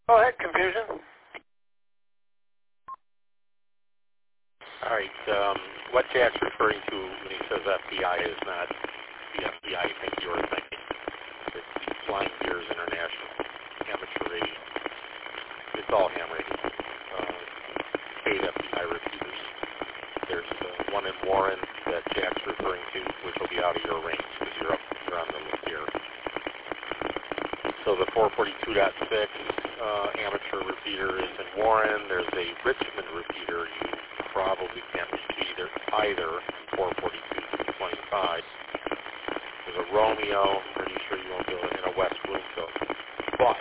Go ahead, confusion. All right. What Jack's referring to when he says FBI is not the FBI I think you're thinking. It's the Flying Beers International amateur radio. It's all ham radio. Paid FBI repeaters. There's one in Warren that Jack's referring to, which will be out of your range because you're on the list here. So the 442.6 amateur repeater is in Warren. There's a Richmond repeater you probably can't reach either 442.25. There's a Romeo. I'm pretty sure you won't be able to in a West Bloomfield. But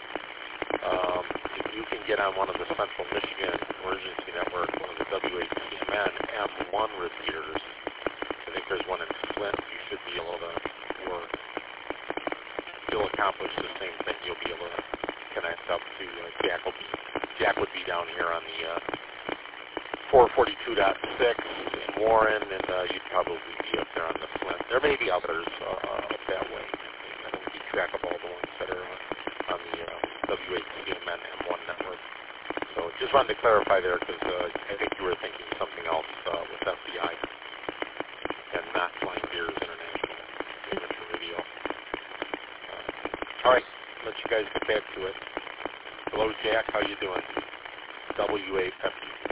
if you can get on one of the Central Michigan Emergency Network, one of the WHCMN M1 repeaters, I think there's one in Flint, you should be able to work. You'll accomplish the same thing. You'll be able to connect up to Jack would be down here on the 442.6 in Warren, and you'd probably be up there on the Flint. There may be others up that way. I don't keep track of all the ones that are on the WHCMN M1 network. So just wanted to clarify there because I think you were thinking something else with FBI and not Flying Beers International amateur radio. All right, let you guys get back to it. Hello, Jack. How you doing? WA Pepsi.